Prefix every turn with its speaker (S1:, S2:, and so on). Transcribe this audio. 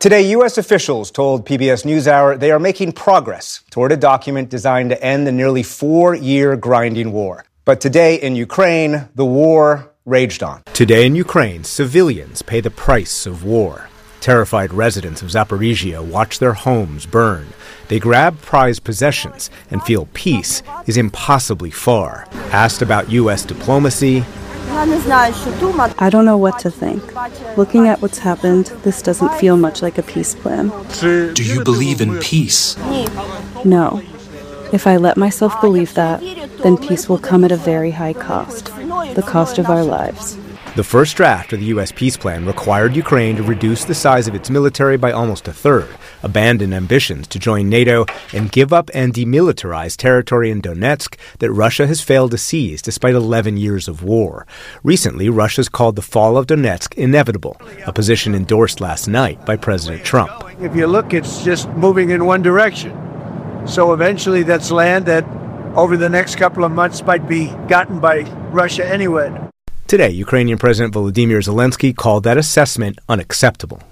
S1: Today, U.S. officials told PBS NewsHour they are making progress toward a document designed to end the nearly 4-year grinding war. But today in Ukraine, the war raged on. Today in Ukraine, civilians pay the price of war. Terrified residents of Zaporizhia watch their homes burn. They grab prized possessions and feel peace is impossibly far. Asked about U.S. diplomacy,
S2: I don't know what to think. Looking at what's happened, this doesn't feel much like a peace plan.
S3: Do you believe in peace?
S2: No. If I let myself believe that, then peace will come at a very high cost. The cost of our lives.
S1: The first draft of the U.S. peace plan required Ukraine to reduce the size of its military by almost a third, abandon ambitions to join NATO, and give up and demilitarize territory in Donetsk that Russia has failed to seize despite 11 years of war. Recently, Russia's called the fall of Donetsk inevitable, a position endorsed last night by President Trump.
S4: If you look, it's just moving in one direction. So eventually that's land that over the next couple of months might be gotten by Russia anyway.
S1: Today, Ukrainian President Volodymyr Zelensky called that assessment unacceptable.